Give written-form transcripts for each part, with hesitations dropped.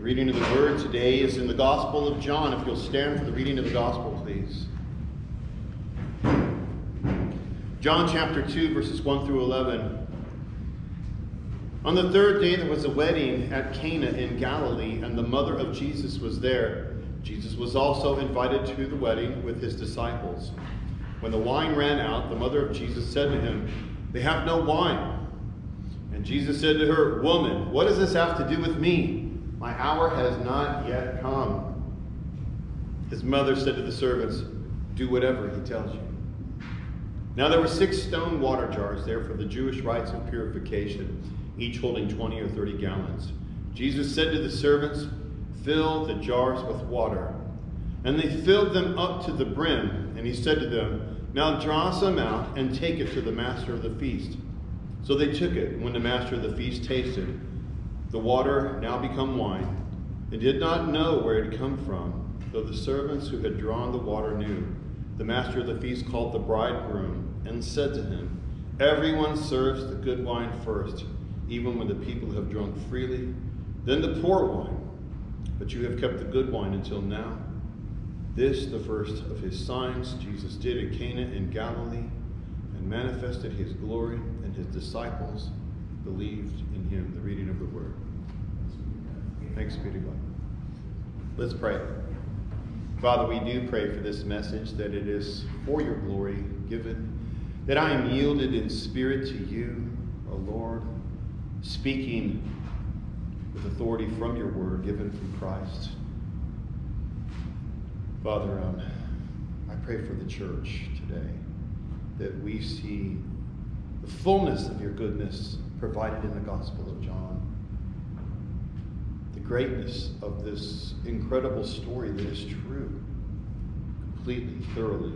reading of the Word today is in the Gospel of John. If you'll stand for the reading of the Gospel, please. John chapter 2, verses 1 through 11. On the third day there was a wedding at Cana in Galilee, and the mother of Jesus was there. Jesus was also invited to the wedding with his disciples. When the wine ran out, the mother of Jesus said to him, "They have no wine." And Jesus said to her, "Woman, what does this have to do with me? My hour has not yet come." His mother said to the servants, "Do whatever he tells you." Now there were 6 stone water jars there for the Jewish rites of purification, each holding 20 or 30 gallons. Jesus said to the servants, "Fill the jars with water." And they filled them up to the brim. And he said to them, "Now draw some out and take it to the master of the feast." So they took it. And when the master of the feast tasted the water, now become wine, they did not know where it had come from, though the servants who had drawn the water knew. The master of the feast called the bridegroom and said to him, "Everyone serves the good wine first, even when the people have drunk freely, then the poor wine. But you have kept the good wine until now." This, the first of his signs, Jesus did at Cana in Galilee, and manifested his glory, and his disciples believed in him. The reading of the word. Thanks be to God. Let's pray. Father, we do pray for this message, that it is for your glory given, that I am yielded in spirit to you, O Lord, speaking with authority from your word given from Christ. Father, I pray for the church today, that we see the fullness of your goodness provided in the Gospel of John. The greatness of this incredible story that is true, completely, thoroughly.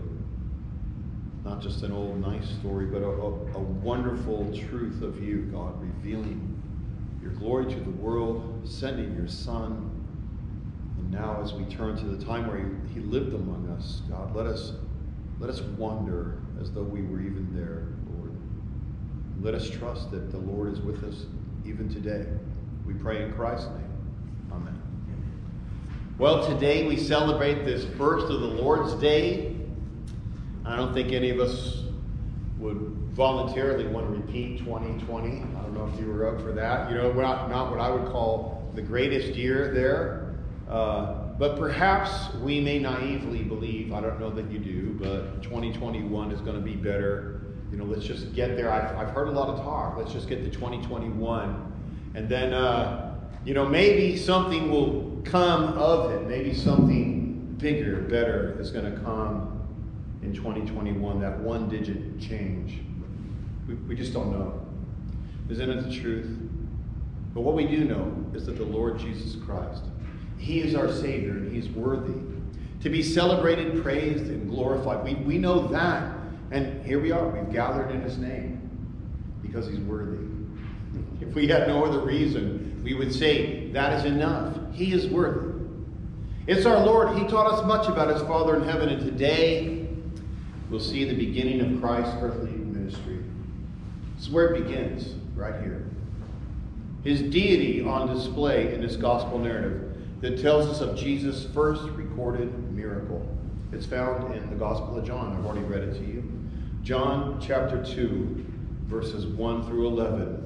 Not just an old nice story, but a wonderful truth of you, God, revealing your glory to the world, sending your Son. And now as we turn to the time where he lived among us, God, let us wonder as though we were even there, Lord. Let us trust that the Lord is with us even today. We pray in Christ's name. Amen. Well, today we celebrate this first of the Lord's Day. I don't think any of us would voluntarily want to repeat 2020. I don't know if you were up for that. You know, not what I would call the greatest year there. But perhaps we may naively believe, I don't know that you do, but 2021 is going to be better. You know, let's just get there. I've heard a lot of talk. Let's just get to 2021. And then, maybe something will come of it. Maybe something bigger, better is going to come in 2021, that one-digit change. We just don't know. Isn't it the truth? But what we do know is that the Lord Jesus Christ, he is our Savior, and he's worthy to be celebrated, praised, and glorified. We know that. And here we are. We've gathered in his name because he's worthy. If we had no other reason, we would say that is enough. He is worthy. It's our Lord. He taught us much about his Father in heaven. And today, we'll see the beginning of Christ's earthly ministry. This is where it begins, right here. His deity on display in this gospel narrative that tells us of Jesus' first recorded miracle. It's found in the Gospel of John. I've already read it to you. John chapter 2, verses 1 through 11.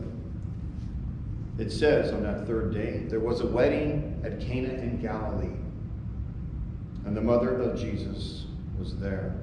It says, on that third day, there was a wedding at Cana in Galilee, and the mother of Jesus was there.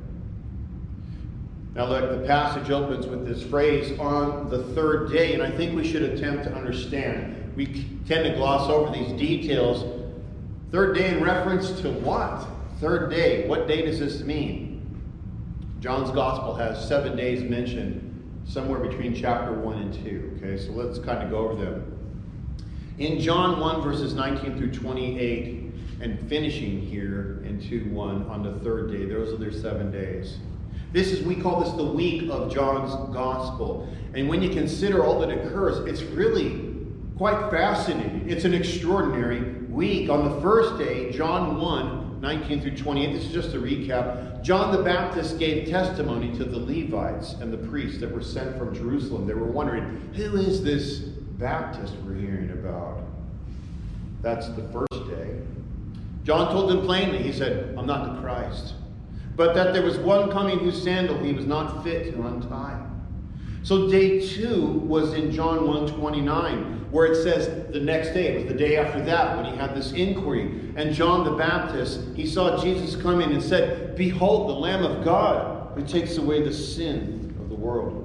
Now look, the passage opens with this phrase, on the third day, and I think we should attempt to understand. We tend to gloss over these details. Third day in reference to what? Third day. What day does this mean? John's Gospel has 7 days mentioned somewhere between chapter 1 and 2. Okay, so let's kind of go over them. In John 1, verses 19 through 28, and finishing here in 2:1 on the third day, those are their 7 days. We call this the week of John's Gospel. And when you consider all that occurs, it's really quite fascinating. It's an extraordinary week. On the first day, John 1, 19 through 28, this is just a recap. John the Baptist gave testimony to the Levites and the priests that were sent from Jerusalem. They were wondering, who is this Baptist we're hearing about? That's the first day. John told them plainly, he said, I'm not the Christ, but that there was one coming whose sandal he was not fit to untie. So day 2 was in John 1:29, where it says the next day, it was the day after that, when he had this inquiry. And John the Baptist, he saw Jesus coming and said, Behold, the Lamb of God, who takes away the sin of the world.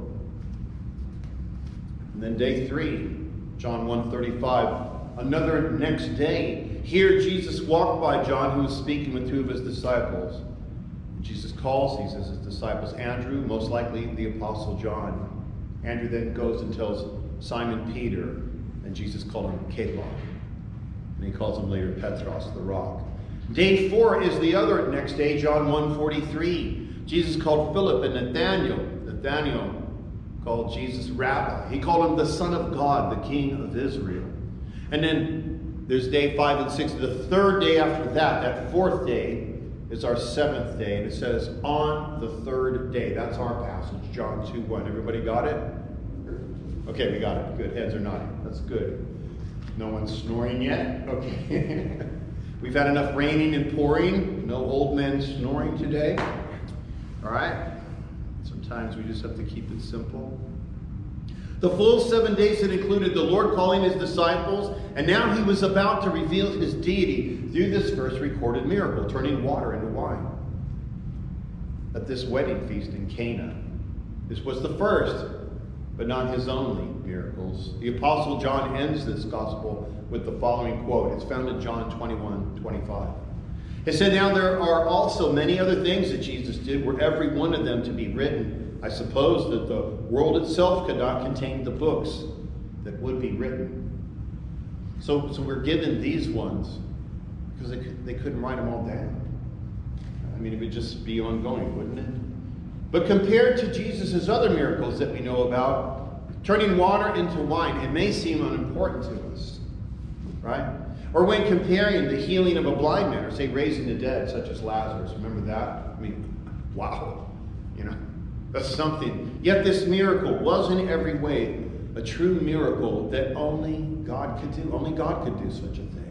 And then day 3, John 1:35, another next day. Here Jesus walked by John, who was speaking with 2 of his disciples. Jesus calls these as his disciples. Andrew, most likely the Apostle John. Andrew then goes and tells Simon Peter, and Jesus called him Cephas. And he calls him later Petros, the rock. Day 4 is the other next day, John 1:43. Jesus called Philip and Nathanael. Nathanael called Jesus Rabbi. He called him the Son of God, the King of Israel. And then there's day 5 and 6. The third day after that, that fourth day, is our 7th day. And it says, on the third day. That's our passage, John 2:1. Everybody got it? Okay, we got it. Good. Heads are nodding. That's good. No one's snoring yet? Okay. We've had enough raining and pouring. No old men snoring today. All right? Sometimes we just have to keep it simple. The full 7 days had included the Lord calling his disciples, and now he was about to reveal his deity through this first recorded miracle, turning water into wine. At this wedding feast in Cana, this was the first, but not his only miracles. The Apostle John ends this gospel with the following quote. It's found in John 21:25. It said, now there are also many other things that Jesus did, were every one of them to be written. I suppose that the world itself could not contain the books that would be written. So we're given these ones because they couldn't write them all down. I mean, it would just be ongoing, wouldn't it? But compared to Jesus' other miracles that we know about, turning water into wine, it may seem unimportant to us, right? Or when comparing the healing of a blind man, or say raising the dead, such as Lazarus. Remember that? I mean, wow. You know, that's something. Yet this miracle was in every way a true miracle that only God could do. Only God could do such a thing.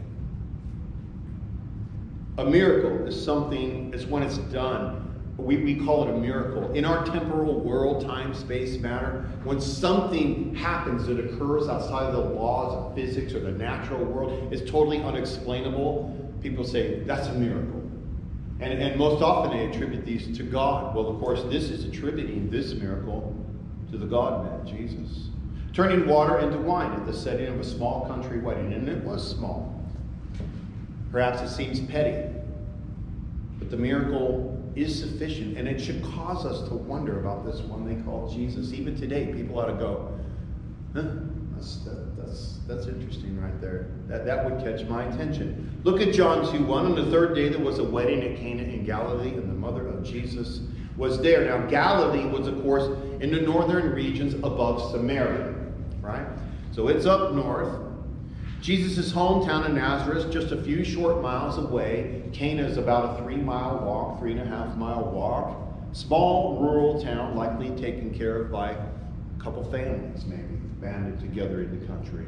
A miracle is something, it's when it's done. We call it a miracle. In our temporal world, time, space, matter, when something happens that occurs outside of the laws of physics or the natural world, it's totally unexplainable, people say, that's a miracle. And most often they attribute these to God. Well, of course, this is attributing this miracle to the God-man, Jesus. Turning water into wine at the setting of a small country wedding. And it was small. Perhaps it seems petty. But the miracle is sufficient, and it should cause us to wonder about this one they call Jesus. Even today, people ought to go, huh? That's interesting right there. That would catch my attention. Look at John 2:1. On the third day there was a wedding at Cana in Galilee, and the mother of Jesus was there. Now Galilee was, of course, in the northern regions above Samaria, right? So it's up north. Jesus' hometown of Nazareth, just a few short miles away. Cana is about a 3-mile walk, 3.5-mile walk. Small rural town, likely taken care of by a couple families, maybe, banded together in the country.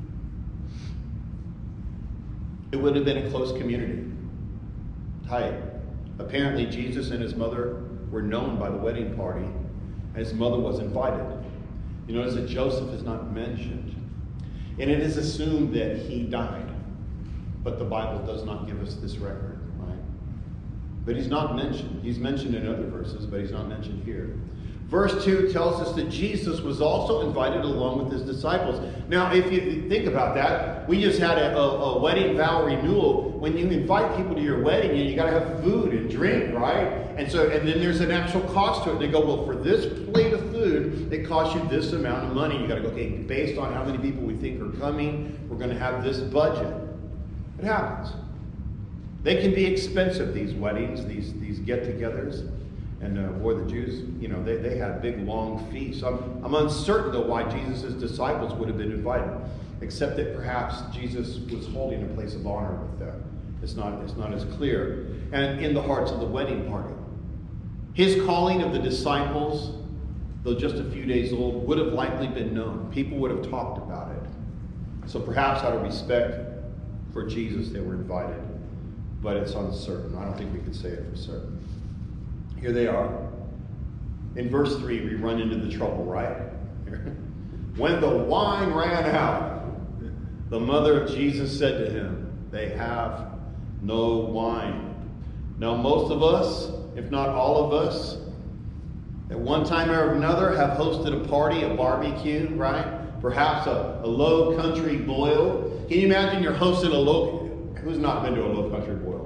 It would have been a close community. Tight. Apparently, Jesus and his mother were known by the wedding party, and his mother was invited. You notice that Joseph is not mentioned. And it is assumed that he died. But the Bible does not give us this record, right? But he's not mentioned. He's mentioned in other verses, but he's not mentioned here. Verse 2 tells us that Jesus was also invited along with his disciples. Now, if you think about that, we just had a wedding vow renewal. When you invite people to your wedding, you got to have food and drink, right? And then there's an actual cost to it. They go, well, for this plate of food, it costs you this amount of money. You got to go, okay, based on how many people we think are coming, we're going to have this budget. It happens. They can be expensive, these weddings, these get-togethers. And the Jews, you know, they had big, long feasts. I'm uncertain, though, why Jesus' disciples would have been invited, except that perhaps Jesus was holding a place of honor with them. It's not as clear. And in the hearts of the wedding party. His calling of the disciples, though just a few days old, would have likely been known. People would have talked about it. So perhaps out of respect for Jesus they were invited, but it's uncertain. I don't think we could say it for certain. Here they are. In verse 3, we run into the trouble, right? When the wine ran out, the mother of Jesus said to him, "They have no wine." Now, most of us, if not all of us, at one time or another have hosted a party, a barbecue, right? Perhaps a low country boil. Can you imagine you're hosting who's not been to a low country boil?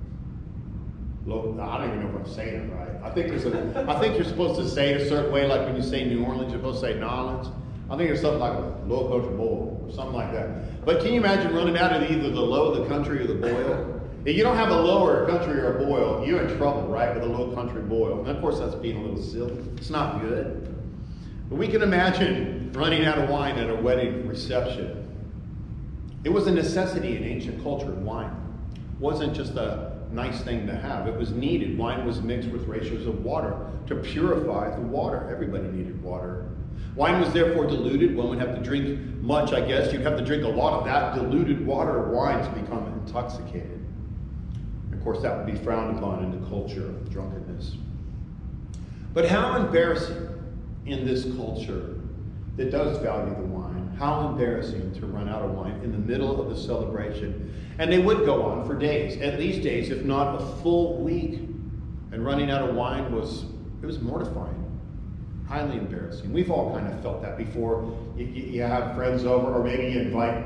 I don't even know if I'm saying it right. I think you're supposed to say it a certain way, like when you say New Orleans, you're supposed to say Nolans. I think it's something like a low country boil or something like that. But can you imagine running out of either the low, the country, or the boil? If you don't have a low or a country or a boil, you're in trouble, right, with a low country boil. And of course, that's being a little silly. It's not good. But we can imagine running out of wine at a wedding reception. It was a necessity in ancient culture. Wine wasn't just a nice thing to have. It was needed. Wine was mixed with ratios of water to purify the water. Everybody needed water. Wine was therefore diluted. One would have to drink much, I guess. You'd have to drink a lot of that diluted water or wine to become intoxicated. Of course, that would be frowned upon in the culture of drunkenness. But how embarrassing in this culture that does value the wine, how embarrassing to run out of wine in the middle of the celebration. And they would go on for days, at least days, if not a full week. And running out of wine was mortifying, highly embarrassing. We've all kind of felt that before. You have friends over, or maybe you invite,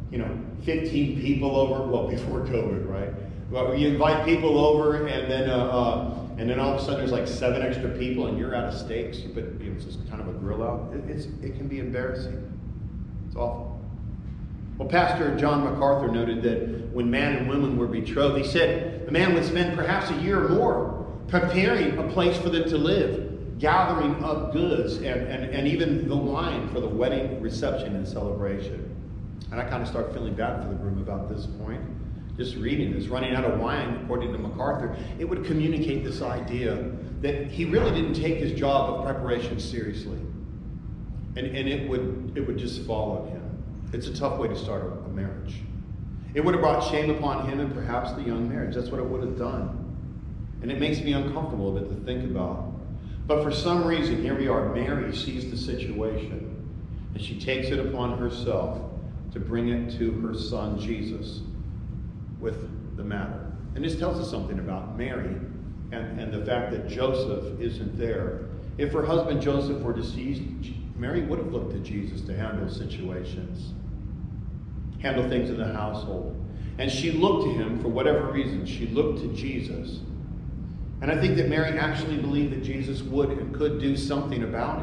15 people over. Well, before COVID, right? Well, you invite people over, and then all of a sudden there's like 7 extra people, and you're out of steaks. You put it's just kind of a grill out. It can be embarrassing. It's awful. Well, Pastor John MacArthur noted that when man and woman were betrothed, he said the man would spend perhaps a year or more preparing a place for them to live, gathering up goods and even the wine for the wedding reception and celebration. And I kind of start feeling bad for the groom about this point. Just reading this, running out of wine, according to MacArthur, it would communicate this idea that he really didn't take his job of preparation seriously. And it would just fall on him. It's a tough way to start a marriage. It would have brought shame upon him and perhaps the young marriage. That's what it would have done. And it makes me uncomfortable a bit to think about. But for some reason, here we are, Mary sees the situation, and she takes it upon herself to bring it to her son, Jesus, with the matter. And this tells us something about Mary and the fact that Joseph isn't there. If her husband Joseph were deceased, Mary would have looked to Jesus to handle situations, handle things in the household. And she looked to him for whatever reason. She looked to Jesus. And I think that Mary actually believed that Jesus would and could do something about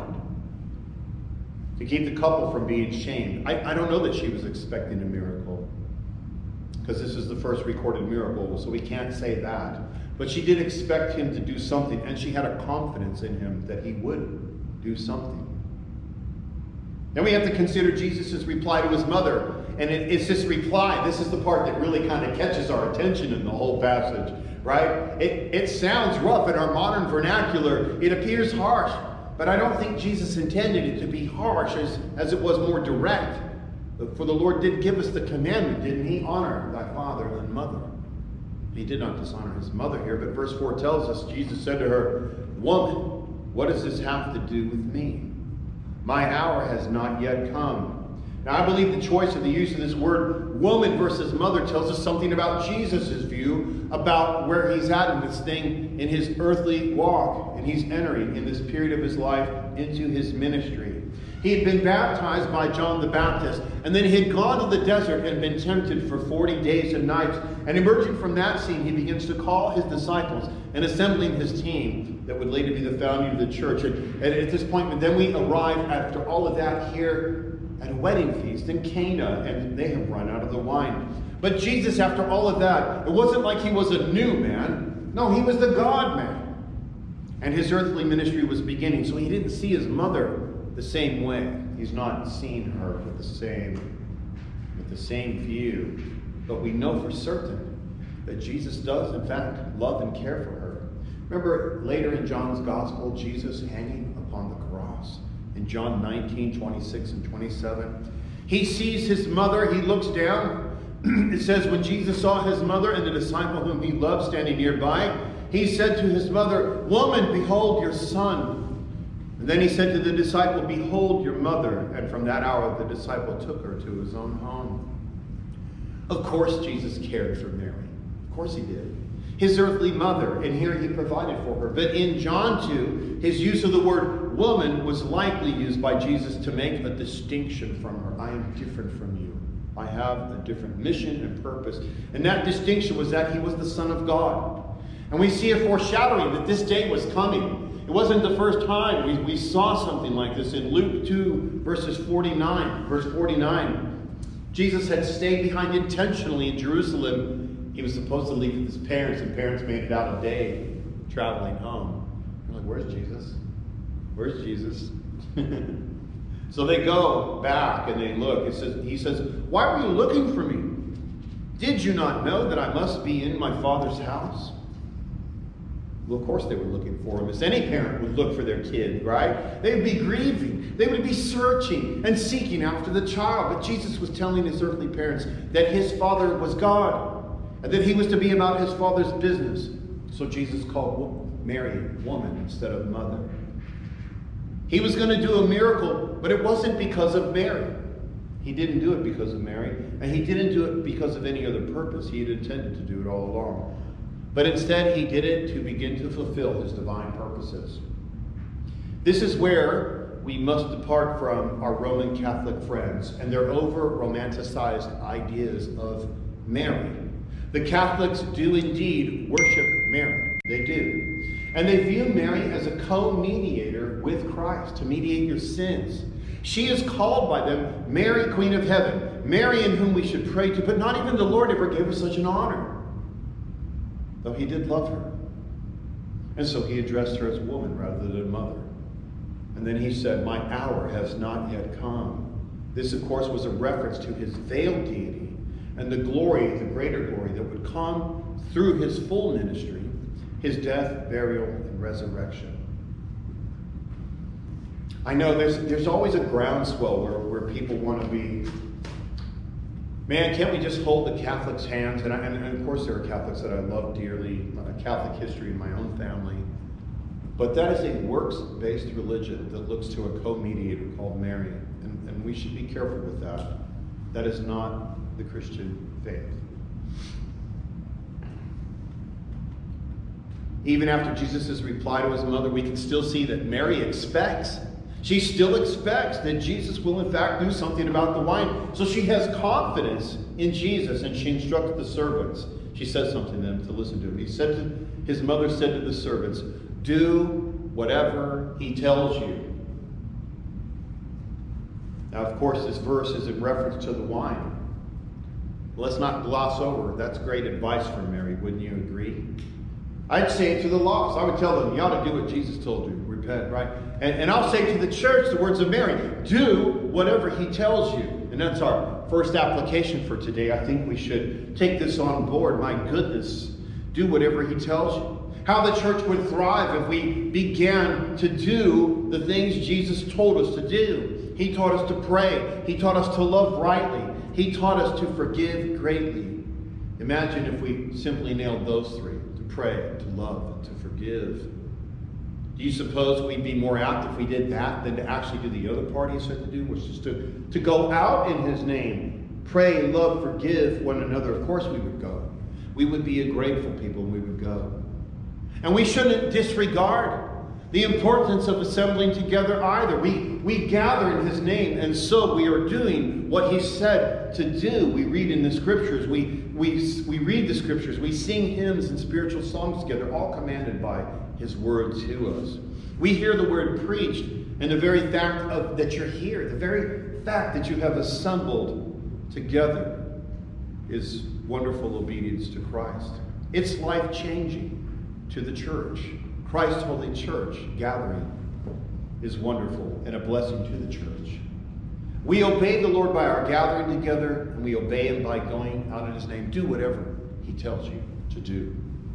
it to keep the couple from being shamed. I don't know that she was expecting a miracle, because this is the first recorded miracle, so we can't say that. But she did expect him to do something, and she had a confidence in him that he would do something. Then we have to consider Jesus' reply to his mother. And it's this reply, this is the part that really kind of catches our attention in the whole passage, right? It sounds rough in our modern vernacular. It appears harsh, but I don't think Jesus intended it to be harsh as it was more direct. For the Lord did give us the commandment, didn't he? Honor thy father and mother. He did not dishonor his mother here, but verse 4 tells us, Jesus said to her, "Woman, what does this have to do with me? My hour has not yet come." Now, I believe the choice of the use of this word, woman versus mother, tells us something about Jesus' view about where he's at in this thing, in his earthly walk. And he's entering, in this period of his life, into his ministry. He had been baptized by John the Baptist, and then he had gone to the desert and been tempted for 40 days and nights. And emerging from that scene, he begins to call his disciples and assembling his team that would later be the founding of the church. And at this point, then we arrive after all of that here at a wedding feast in Cana, and they have run out of the wine. But Jesus, after all of that, it wasn't like he was a new man. No, he was the God man. And his earthly ministry was beginning, so he didn't see his mother the same way. He's not seen her with the same view. But we know for certain that Jesus does, in fact, love and care for her. Remember later in John's Gospel, Jesus hanging upon the cross. In John 19, 26 and 27. He sees his mother. He looks down. It says, when Jesus saw his mother and the disciple whom he loved standing nearby, he said to his mother, "Woman, behold your son." And then he said to the disciple, "Behold your mother." And from that hour the disciple took her to his own home. Of course Jesus cared for Mary. Of course he did. His earthly mother, and here he provided for her. But in John 2, his use of the word woman was likely used by Jesus to make a distinction from her. I am different from you. I have a different mission and purpose. And that distinction was that he was the Son of God. And we see a foreshadowing that this day was coming. It wasn't the first time we saw something like this in Luke 2, verse 49. Jesus had stayed behind intentionally in Jerusalem. He was supposed to leave with his parents, and parents made it out a day traveling home. They're like, "Where's Jesus? Where's Jesus?" So they go back and they look. He says, "Why were you looking for me? Did you not know that I must be in my Father's house?" Well, of course they were looking for him, as any parent would look for their kid, right? They would be grieving. They would be searching and seeking after the child. But Jesus was telling his earthly parents that his Father was God, and that he was to be about his Father's business. So Jesus called Mary woman instead of mother. He was going to do a miracle, but it wasn't because of Mary. He didn't do it because of Mary, and he didn't do it because of any other purpose. He had intended to do it all along. But instead, he did it to begin to fulfill his divine purposes. This is where we must depart from our Roman Catholic friends and their over-romanticized ideas of Mary. The Catholics do indeed worship Mary. They do. And they view Mary as a co-mediator with Christ to mediate your sins. She is called by them Mary, Queen of Heaven, Mary in whom we should pray to, but not even the Lord ever gave her such an honor, though he did love her. And so he addressed her as woman rather than mother. And then he said, "My hour has not yet come." This, of course, was a reference to his veiled deity and the glory, the greater glory that would come through his full ministry, his death, burial, and resurrection. I know there's always a groundswell where people want to be, man, can't we just hold the Catholics' hands? And of course there are Catholics that I love dearly, Catholic history in my own family. But that is a works-based religion that looks to a co-mediator called Mary. And we should be careful with that. That is not the Christian faith. Even after Jesus' reply to his mother, we can still see that Mary expects. She still expects that Jesus will in fact do something about the wine. So she has confidence in Jesus, and she instructed the servants. She says something to them to listen to him. His mother said to the servants, "Do whatever he tells you." Now, of course, this verse is in reference to the wine. Let's not gloss over. That's great advice from Mary, wouldn't you agree? I'd say it to the lost. I would tell them, you ought to do what Jesus told you. Repent, right? And I'll say to the church the words of Mary. Do whatever he tells you. And that's our first application for today. I think we should take this on board. My goodness. Do whatever he tells you. How the church would thrive if we began to do the things Jesus told us to do. He taught us to pray. He taught us to love rightly. He taught us to forgive greatly. Imagine if we simply nailed those three. Pray, to love, and to forgive. Do you suppose we'd be more apt if we did that than to actually do the other part he said to do, which is to go out in his name, pray, love, forgive one another? Of course we would go. We would be a grateful people, and we would go. And we shouldn't disregard the importance of assembling together either. We gather in his name, and so we are doing what he said to do. We read in the scriptures. We read the scriptures. We sing hymns and spiritual songs together, all commanded by his word to us. We hear the word preached, and the very fact that you're here, the very fact that you have assembled together is wonderful obedience to Christ. It's life-changing to the church. Christ's holy church gathering is wonderful and a blessing to the church. We obey the Lord by our gathering together, and we obey him by going out in his name. Do whatever he tells you to do.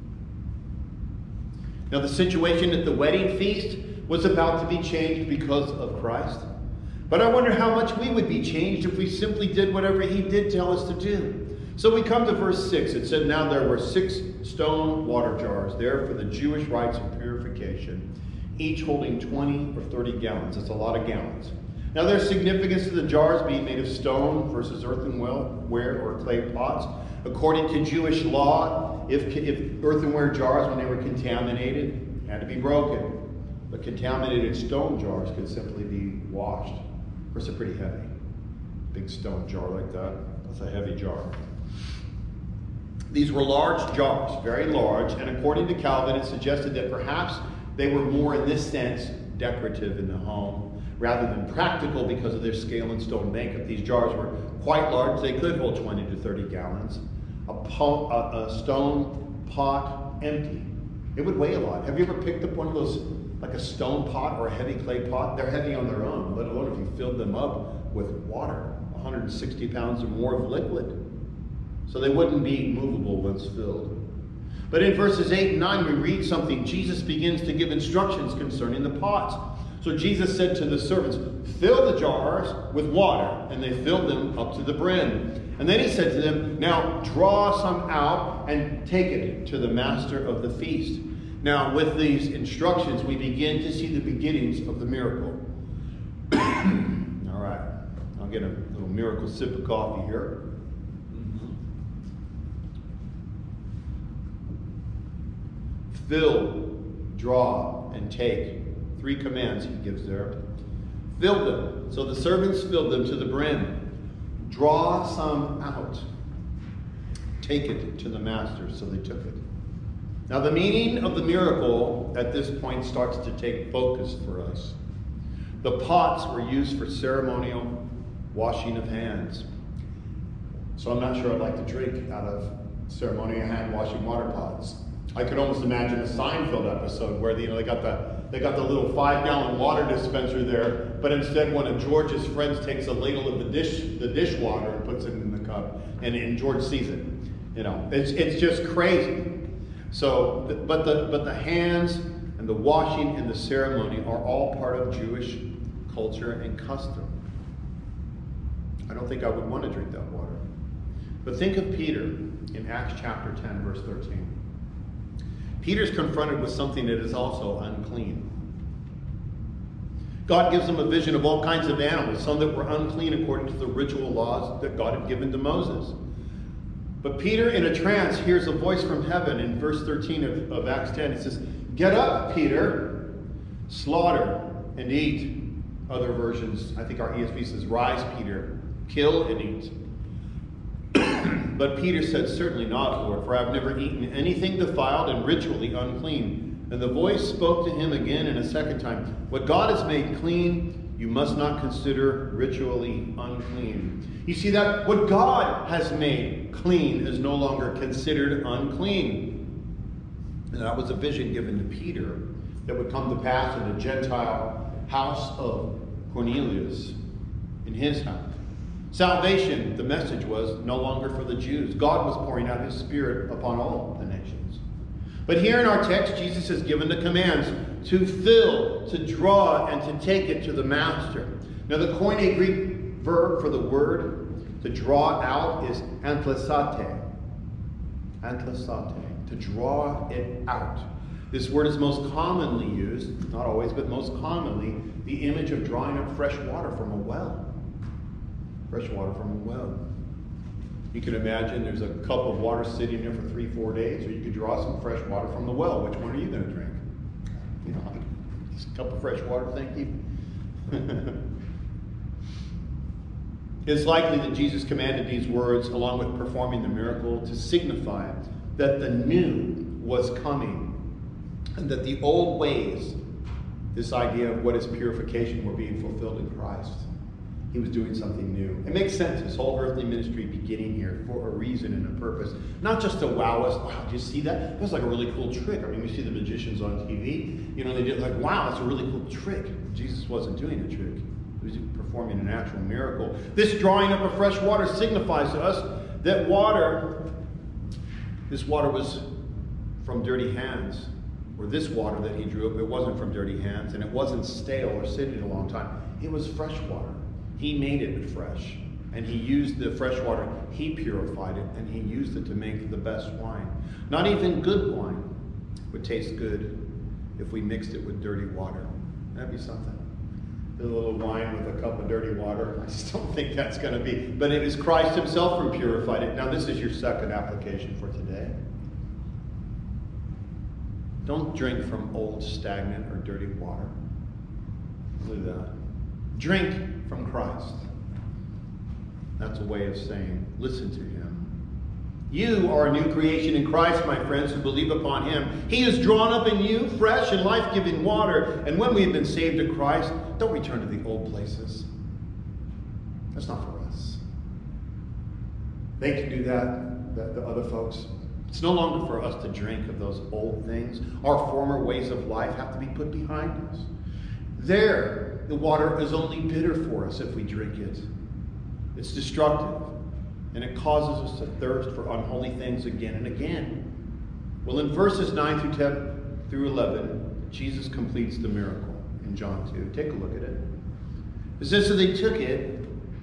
Now, the situation at the wedding feast was about to be changed because of Christ. But I wonder how much we would be changed if we simply did whatever he did tell us to do. So we come to verse 6. It said, now there were 6 stone water jars there for the Jewish rites of purification, each holding 20 or 30 gallons. That's a lot of gallons. Now there's significance to the jars being made of stone versus earthenware or clay pots. According to Jewish law, if earthenware jars, when they were contaminated, had to be broken. But contaminated stone jars could simply be washed. Of course, they're pretty heavy. Big stone jar like that, that's a heavy jar. These were large jars, very large, and according to Calvin, it suggested that perhaps they were more in this sense decorative in the home rather than practical because of their scale and stone makeup. These jars were quite large. They could hold 20 to 30 gallons. A stone pot empty. It would weigh a lot. Have you ever picked up one of those, like a stone pot or a heavy clay pot? They're heavy on their own, let alone if you filled them up with water, 160 pounds or more of liquid. So they wouldn't be movable once filled. But in verses 8 and 9, we read something. Jesus begins to give instructions concerning the pots. So Jesus said to the servants, fill the jars with water, and they filled them up to the brim. And then he said to them, now draw some out and take it to the master of the feast. Now with these instructions, we begin to see the beginnings of the miracle. All right, I'll get a little miracle sip of coffee here. Fill, draw, and take. 3 commands he gives there. Fill them. So the servants filled them to the brim. Draw some out. Take it to the master. So they took it. Now the meaning of the miracle at this point starts to take focus for us. The pots were used for ceremonial washing of hands. So I'm not sure I'd like to drink out of ceremonial hand washing water pots. I could almost imagine a Seinfeld episode where they got the little 5-gallon water dispenser there, but instead one of George's friends takes a ladle of the dishwater and puts it in the cup, and George sees it. It's just crazy. So, but the hands and the washing and the ceremony are all part of Jewish culture and custom. I don't think I would want to drink that water. But think of Peter in Acts chapter 10, verse 13. Peter's confronted with something that is also unclean. God gives him a vision of all kinds of animals, some that were unclean according to the ritual laws that God had given to Moses. But Peter, in a trance, hears a voice from heaven in verse 13 of Acts 10. It says, get up, Peter, slaughter and eat. Other versions, I think our ESV says, rise, Peter, kill and eat. But Peter said, certainly not, Lord, for I have never eaten anything defiled and ritually unclean. And the voice spoke to him again in a second time. What God has made clean, you must not consider ritually unclean. You see that what God has made clean is no longer considered unclean. And that was a vision given to Peter that would come to pass in the Gentile house of Cornelius, in his house. Salvation, the message was, no longer for the Jews. God was pouring out his Spirit upon all the nations. But here in our text, Jesus has given the commands to fill, to draw, and to take it to the master. Now the Koine Greek verb for the word to draw out is anthlesate. Anthlesate, to draw it out. This word is most commonly used, not always, but most commonly, the image of drawing up fresh water from a well. Fresh water from a well. You can imagine there's a cup of water sitting there for 3-4 days, or you could draw some fresh water from the well. Which one are you going to drink? Just a cup of fresh water, thank you. It's likely that Jesus commanded these words along with performing the miracle to signify that the new was coming and that the old ways, this idea of what is purification, were being fulfilled in Christ. He was doing something new. It makes sense, his whole earthly ministry beginning here for a reason and a purpose. Not just to wow us. Wow, did you see that? That was like a really cool trick. I mean, we see the magicians on TV. They did like, wow, that's a really cool trick. Jesus wasn't doing a trick. He was performing an actual miracle. This drawing up of fresh water signifies to us that this water was from dirty hands. Or this water that he drew up, it wasn't from dirty hands, and it wasn't stale or sitting a long time. It was fresh water. He made it fresh. And he used the fresh water. He purified it, and he used it to make the best wine. Not even good wine would taste good if we mixed it with dirty water. That'd be something. A little wine with a cup of dirty water. I just don't think that's going to be. But it is Christ himself who purified it. Now, this is your second application for today. Don't drink from old, stagnant, or dirty water. Do that. Drink from Christ. That's a way of saying, listen to him. You are a new creation in Christ, my friends, who believe upon him. He is drawn up in you, fresh and life-giving water. And when we have been saved to Christ, don't return to the old places. That's not for us. They can do that, the other folks. It's no longer for us to drink of those old things. Our former ways of life have to be put behind us. There, the water is only bitter for us if we drink it. It's destructive, and it causes us to thirst for unholy things again and again. Well, in verses 9 through 10 through 11, Jesus completes the miracle in John 2. Take a look at it. It says, so they took it,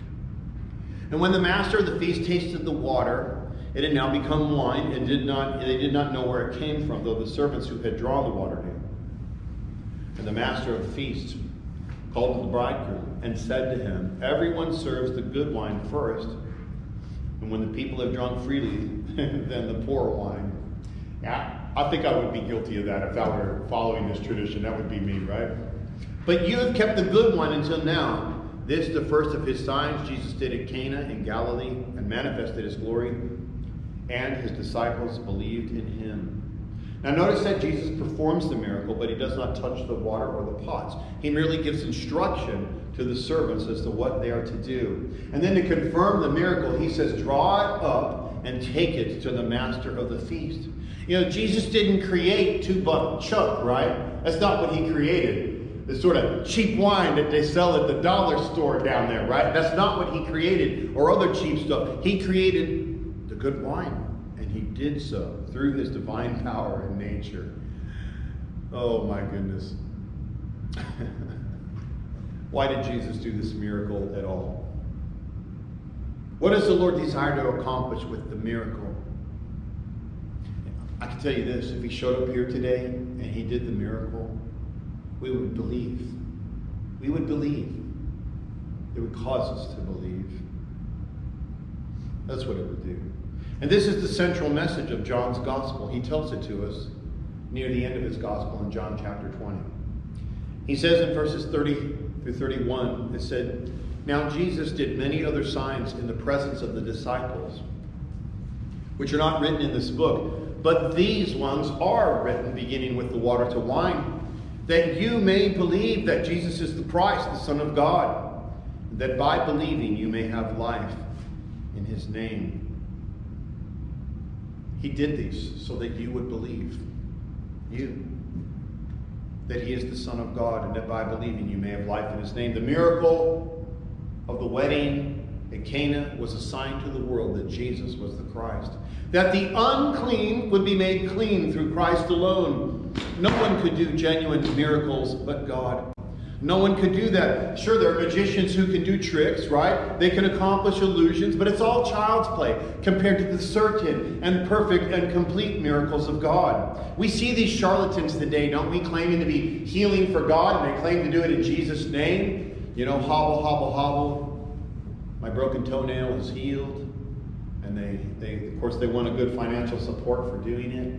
and when the master of the feast tasted the water, it had now become wine, and they did not know where it came from, though the servants who had drawn the water knew. And the master of the feast called the bridegroom and said to him, everyone serves the good wine first, and when the people have drunk freely, then the poor wine. Yeah, I think I would be guilty of that if I were following this tradition. That would be me, right? But you have kept the good wine until now. This, the first of his signs, Jesus did at Cana in Galilee and manifested his glory, and his disciples believed in him. Now notice that Jesus performs the miracle, but he does not touch the water or the pots. He merely gives instruction to the servants as to what they are to do. And then to confirm the miracle, he says, draw it up and take it to the master of the feast. You know, Jesus didn't create $2 chuck, right? That's not what he created. The sort of cheap wine that they sell at the dollar store down there, right? That's not what he created, or other cheap stuff. He created the good wine. And he did so through his divine power and nature. Oh my goodness. Why did Jesus do this miracle at all? What does the Lord desire to accomplish with the miracle? I can tell you this, if he showed up here today and he did the miracle, we would believe. We would believe. It would cause us to believe. That's what it would do. And this is the central message of John's gospel. He tells it to us near the end of his gospel in John chapter 20. He says in verses 30 through 31, it said, now Jesus did many other signs in the presence of the disciples, which are not written in this book, but these ones are written, beginning with the water to wine, that you may believe that Jesus is the Christ, the Son of God, that by believing you may have life in his name. He did these so that you would believe. You. That he is the Son of God, and that by believing you may have life in his name. The miracle of the wedding at Cana was a sign to the world that Jesus was the Christ. That the unclean would be made clean through Christ alone. No one could do genuine miracles but God. No one could do that. Sure, there are magicians who can do tricks, right? They can accomplish illusions, but it's all child's play compared to the certain and perfect and complete miracles of God. We see these charlatans today, don't we, claiming to be healing for God, and they claim to do it in Jesus' name. You know, hobble, hobble, hobble. My broken toenail is healed. And they of course, they want a good financial support for doing it.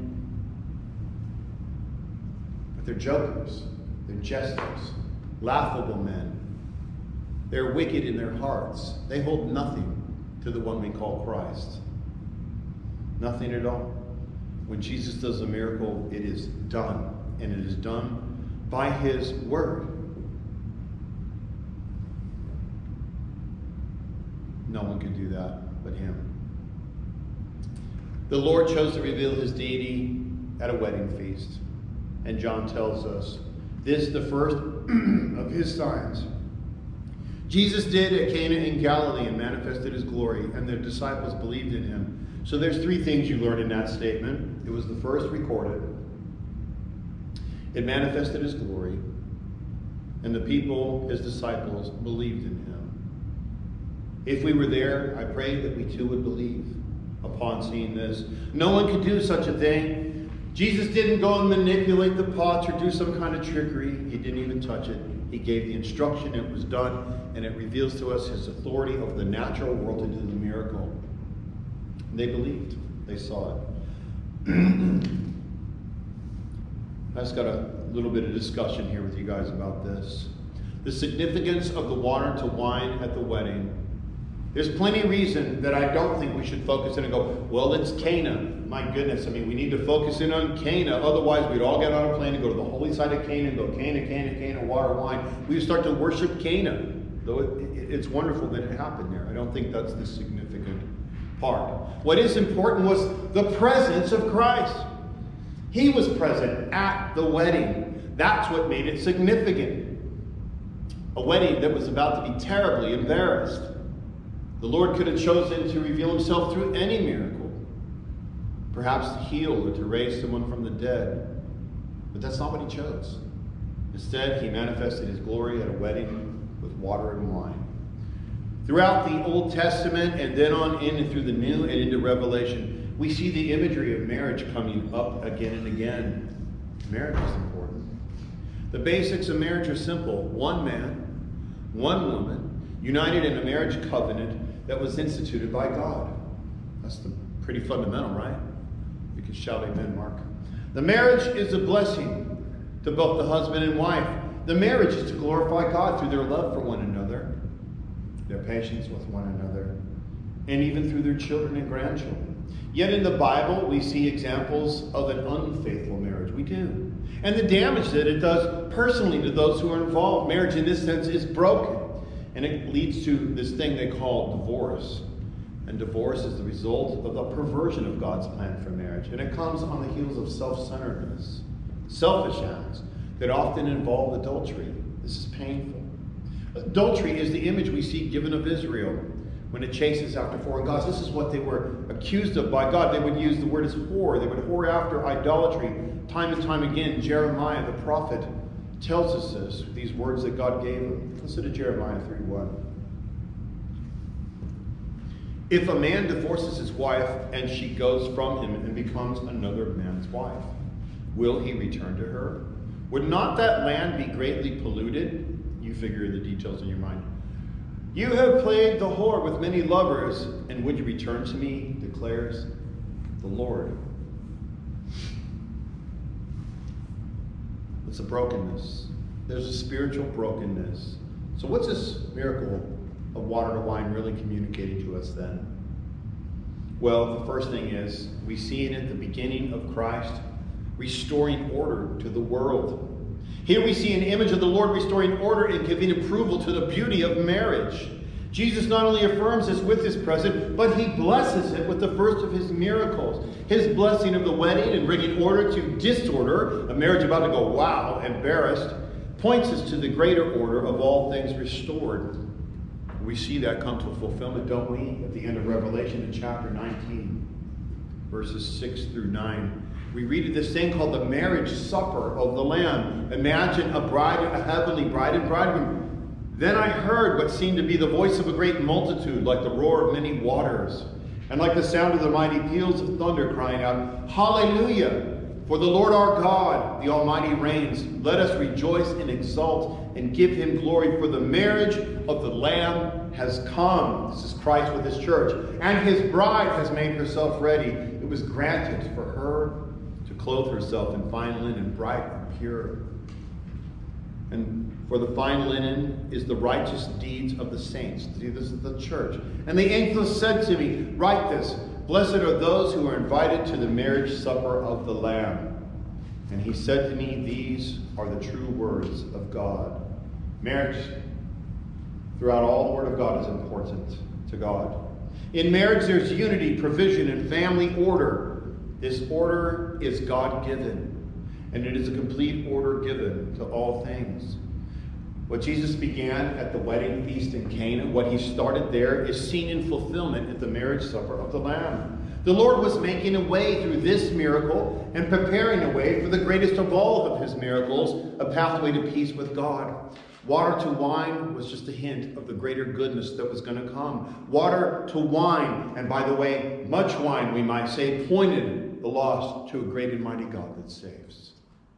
But they're jokers. They're jesters. Laughable men. They're wicked in their hearts. They hold nothing to the one we call Christ. Nothing at all. When Jesus does a miracle, it is done. And it is done by his word. No one could do that but him. The Lord chose to reveal his deity at a wedding feast. And John tells us, this the first of his signs. Jesus did at Cana in Galilee and manifested his glory, and their disciples believed in him. So there's three things you learn in that statement. It was the first recorded. It manifested his glory. And the people, his disciples, believed in him. If we were there, I pray that we too would believe upon seeing this. No one could do such a thing. Jesus didn't go and manipulate the pots or do some kind of trickery. He didn't even touch it. He gave the instruction, it was done, and it reveals to us his authority over the natural world to do the miracle. And they believed. They saw it. I just got a little bit of discussion here with you guys about this. The significance of the water to wine at the wedding. There's plenty of reason that I don't think we should focus in and go, well, it's Cana. My goodness, I mean, we need to focus in on Cana. Otherwise, we'd all get on a plane and go to the holy side of Cana and go, Cana, water, wine. We would start to worship Cana. Though it's wonderful that it happened there. I don't think that's the significant part. What is important was the presence of Christ. He was present at the wedding. That's what made it significant. A wedding that was about to be terribly embarrassed. The Lord could have chosen to reveal himself through any miracle. Perhaps to heal or to raise someone from the dead. But that's not what he chose. Instead, he manifested his glory at a wedding with water and wine. Throughout the Old Testament and then on in and through the New and into Revelation, we see the imagery of marriage coming up again and again. Marriage is important. The basics of marriage are simple. One man, one woman, united in a marriage covenant that was instituted by God. That's pretty fundamental, right? You can shout amen, Mark. The marriage is a blessing to both the husband and wife. The marriage is to glorify God through their love for one another, their patience with one another, and even through their children and grandchildren. Yet in the Bible, we see examples of an unfaithful marriage. We do. And the damage that it does personally to those who are involved. Marriage, in this sense, is broken. And it leads to this thing they call divorce. And divorce is the result of the perversion of God's plan for marriage. And it comes on the heels of self-centeredness, selfish acts that often involve adultery. This is painful. Adultery is the image we see given of Israel when it chases after foreign gods. This is what they were accused of by God. They would use the word as whore. They would whore after idolatry time and time again. Jeremiah, the prophet, tells us this, these words that God gave him. Listen to Jeremiah 3:1. If a man divorces his wife and she goes from him and becomes another man's wife, will he return to her? Would not that land be greatly polluted? You figure the details in your mind. You have played the whore with many lovers, and would you return to me, declares the Lord. It's a brokenness. There's a spiritual brokenness. So what's this miracle of water to wine really communicating to us then? Well, the first thing is we see it at the beginning of Christ restoring order to the world. Here we see an image of the Lord restoring order and giving approval to the beauty of marriage. Jesus not only affirms this with his presence, but he blesses it with the first of his miracles. His blessing of the wedding and bringing order to disorder, a marriage about to go wow, embarrassed, points us to the greater order of all things restored. We see that come to fulfillment, don't we? At the end of Revelation in chapter 19, verses 6 through 9. We read of this thing called the marriage supper of the Lamb. Imagine a bride, a heavenly bride and bridegroom. Then I heard what seemed to be the voice of a great multitude, like the roar of many waters, and like the sound of the mighty peals of thunder, crying out, Hallelujah! For the Lord our God, the Almighty, reigns. Let us rejoice and exult and give him glory, for the marriage of the Lamb has come. This is Christ with his church. And his bride has made herself ready. It was granted for her to clothe herself in fine linen, bright and pure. And for the fine linen is the righteous deeds of the saints. See, this is the church. And the angel said to me, write this, blessed are those who are invited to the marriage supper of the Lamb. And he said to me, these are the true words of God. Marriage, throughout all the Word of God, is important to God. In marriage, there's unity, provision, and family order. This order is God-given. And it is a complete order given to all things. What Jesus began at the wedding feast in Cana, what he started there, is seen in fulfillment at the marriage supper of the Lamb. The Lord was making a way through this miracle and preparing a way for the greatest of all of his miracles, a pathway to peace with God. Water to wine was just a hint of the greater goodness that was going to come. Water to wine, and by the way, much wine, we might say, pointed the lost to a great and mighty God that saves.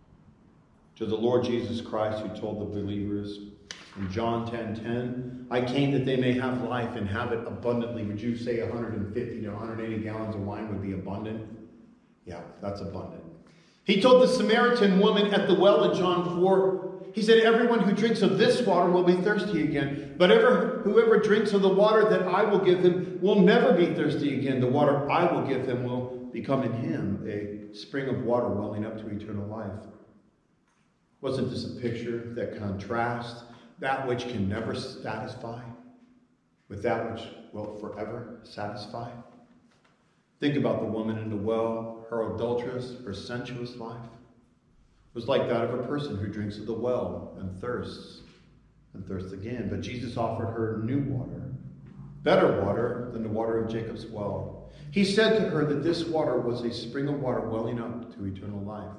To the Lord Jesus Christ, who told the believers in John 10:10, I came that they may have life and have it abundantly. Would you say 150 to 180 gallons of wine would be abundant? Yeah, that's abundant. He told the Samaritan woman at the well in John 4, he said, everyone who drinks of this water will be thirsty again. But whoever drinks of the water that I will give him will never be thirsty again. The water I will give him will become in him a spring of water welling up to eternal life. Wasn't this a picture that contrasts that which can never satisfy with that which will forever satisfy? Think about the woman in the well, her adulterous, her sensuous life was like that of a person who drinks of the well and thirsts again. But Jesus offered her new water, better water than the water of Jacob's well. He said to her that this water was a spring of water welling up to eternal life.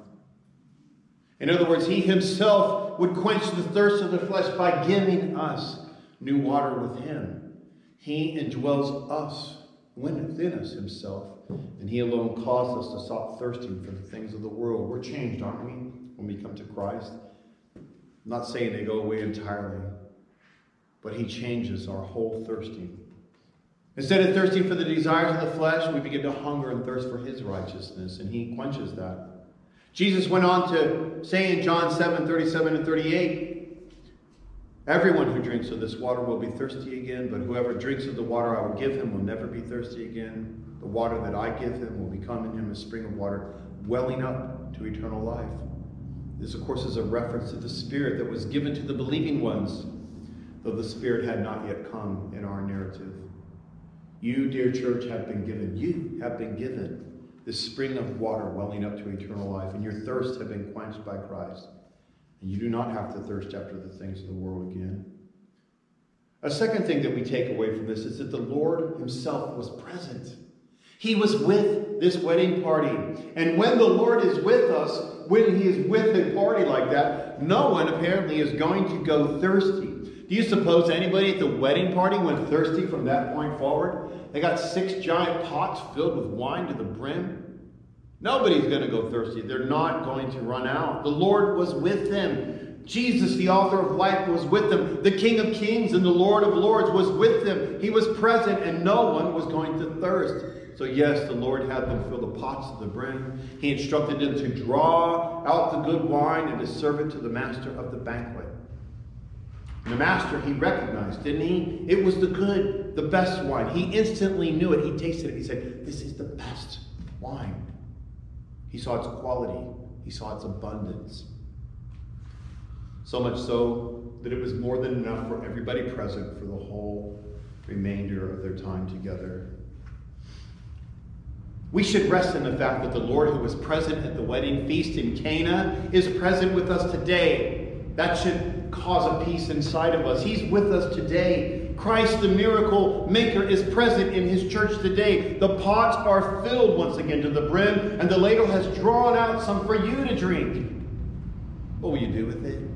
In other words, he himself would quench the thirst of the flesh by giving us new water with him. He indwells us within us himself, and he alone caused us to stop thirsting for the things of the world. We're changed, aren't we, when we come to Christ? I'm not saying they go away entirely, but he changes our whole thirsting. Instead of thirsting for the desires of the flesh, we begin to hunger and thirst for his righteousness, and he quenches that. Jesus went on to say in John 7:37 and 38, everyone who drinks of this water will be thirsty again, but whoever drinks of the water I will give him will never be thirsty again. The water that I give him will become in him a spring of water welling up to eternal life. This, of course, is a reference to the Spirit that was given to the believing ones, though the Spirit had not yet come in our narrative. You, dear church, have been given this spring of water welling up to eternal life, and your thirsts have been quenched by Christ. And you do not have to thirst after the things of the world again. A second thing that we take away from this is that the Lord himself was present. He was with this wedding party. And when the Lord is with us, when he is with a party like that, no one apparently is going to go thirsty. Do you suppose anybody at the wedding party went thirsty from that point forward? They got 6 giant pots filled with wine to the brim. Nobody's going to go thirsty. They're not going to run out. The Lord was with them. Jesus, the author of life, was with them. The King of Kings and the Lord of Lords was with them. He was present, and no one was going to thirst. So yes, the Lord had them fill the pots to the brim. He instructed them to draw out the good wine and to serve it to the master of the banquet. And the master, he recognized, didn't he? It was the best wine. He instantly knew it. He tasted it. He said, this is the best wine. He saw its quality. He saw its abundance. So much so that it was more than enough for everybody present for the whole remainder of their time together. We should rest in the fact that the Lord who was present at the wedding feast in Cana is present with us today. That should cause a peace inside of us. He's with us today. Christ, the miracle maker, is present in his church today. The pots are filled once again to the brim, and the ladle has drawn out some for you to drink. What will you do with it?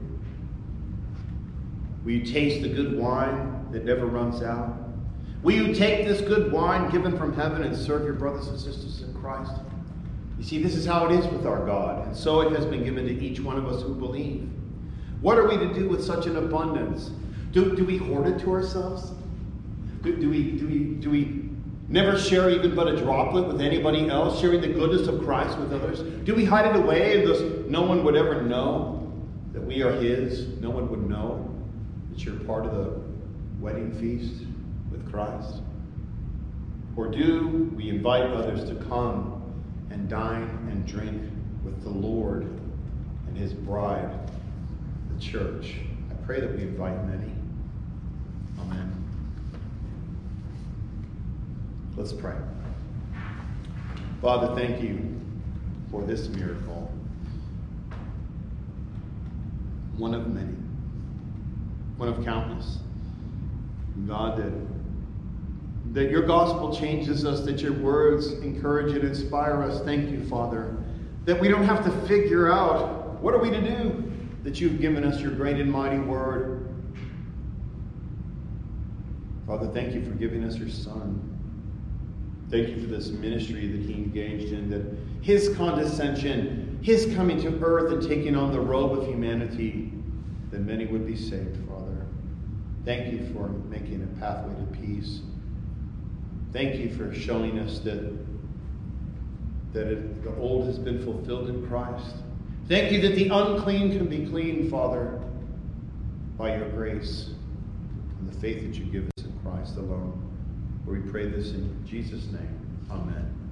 Will you taste the good wine that never runs out? Will you take this good wine given from heaven and serve your brothers and sisters in Christ? You see, this is how it is with our God, and so it has been given to each one of us who believe. What are we to do with such an abundance? Do we hoard it to ourselves? Do we never share even but a droplet with anybody else, sharing the goodness of Christ with others? Do we hide it away and thus no one would ever know that we are his? No one would know that you're part of the wedding feast with Christ? Or do we invite others to come and dine and drink with the Lord and his bride, the church? I pray that we invite many. Amen. Let's pray. Father, thank you for this miracle. One of many. One of countless. God, that your gospel changes us, that your words encourage and inspire us. Thank you, Father, that we don't have to figure out what are we to do, that you've given us your great and mighty word, Father, thank you for giving us your Son. Thank you for this ministry that he engaged in, that his condescension, his coming to earth and taking on the robe of humanity, that many would be saved, Father. Thank you for making a pathway to peace. Thank you for showing us that the old has been fulfilled in Christ. Thank you that the unclean can be clean, Father, by your grace and the faith that you give us in Christ alone. We pray this in Jesus' name. Amen.